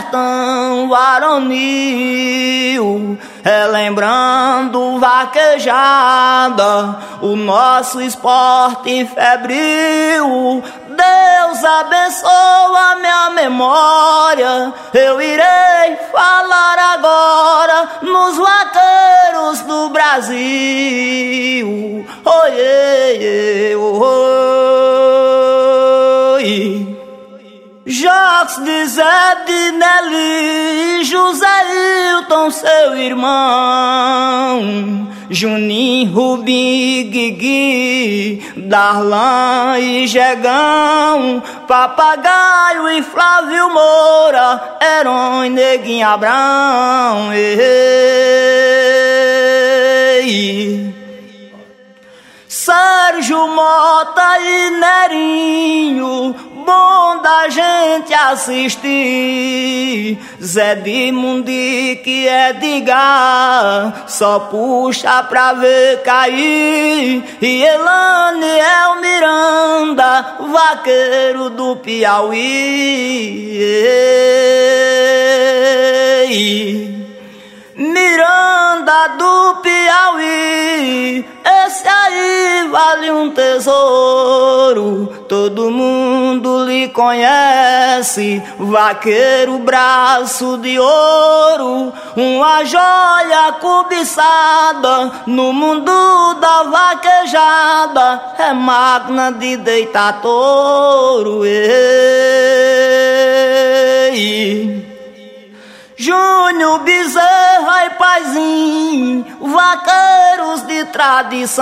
sertão varonil, relembrando vaquejada, o nosso esporte febril. Deus abençoa minha memória, eu irei falar agora nos vaqueiros do Brasil. Oiê, oi. Jacques de Zé de Nelly, José Hilton, seu irmão, Juninho, Rubim, Guigui, Darlan e Jegão, Papagaio e Flávio Moura, Heron e Neguinho Abrão. Sérgio Mota e Nerinho, bom da gente assistir. Zé de Mundi que é de Gá, só puxa pra ver cair. E Elaniel Miranda, vaqueiro do Piauí. Miranda do Piauí, esse aí vale um tesouro, todo mundo lhe conhece, vaqueiro braço de ouro, uma joia cobiçada no mundo da vaquejada, é máquina de deitar touro. Júnior Bezerra e Paizinho, vaqueiros de tradição,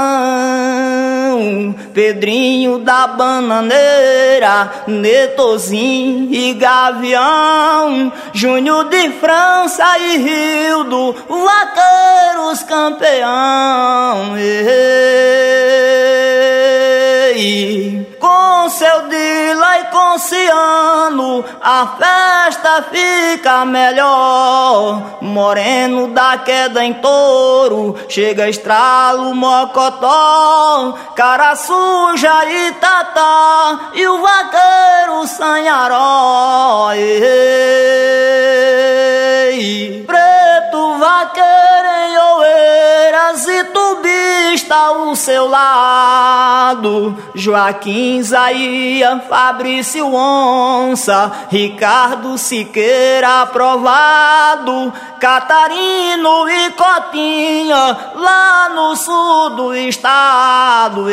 Pedrinho da Bananeira, Netozinho e Gavião, Júnior de França e Rildo, vaqueiros campeão. Com seu Dila e com Ciano, a festa fica melhor. Moreno dá queda em touro, chega estralo mocotó, cara suja e tatá, e o vaqueiro Sanharó. Preto vaqueiro em Oeiras e Tubista ao seu lado, Joaquim, Zaia, Fabrício Onça, Ricardo Siqueira aprovado, Catarino e Cotinha lá no sul do estado.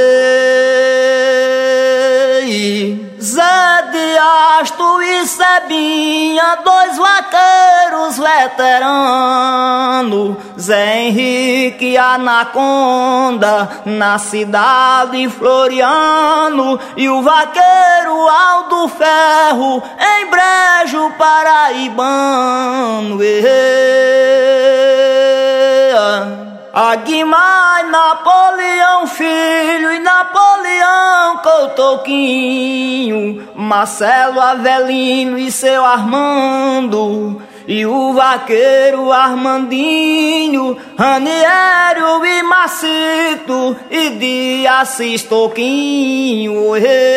Zé de Asto e Sebinha, dois vaqueiros veteranos, Zé Henrique e Anaconda, na cidade Floriano, e o vaqueiro Aldo Ferro, em Brejo paraibano. Aguimar, Napoleão Filho e Napoleão Coutoquinho, Marcelo Avelino e seu Armando, e o vaqueiro Armandinho, Raniério e Macito e de Assis Toquinho.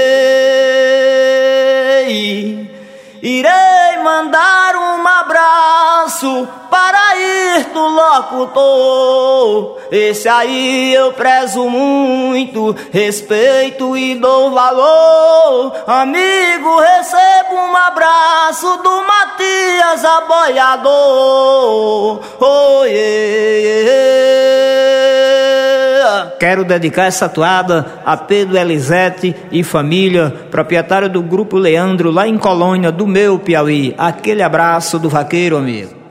Irei mandar um abraço para ir do locutor, esse aí eu prezo muito, respeito e dou valor. Amigo, recebo um abraço do Matias Aboiador. Oh, yeah. Quero dedicar essa toada a Pedro Elisete e família, proprietário do Grupo Leandro, lá em Colônia, do meu Piauí. Aquele abraço do vaqueiro, amigo.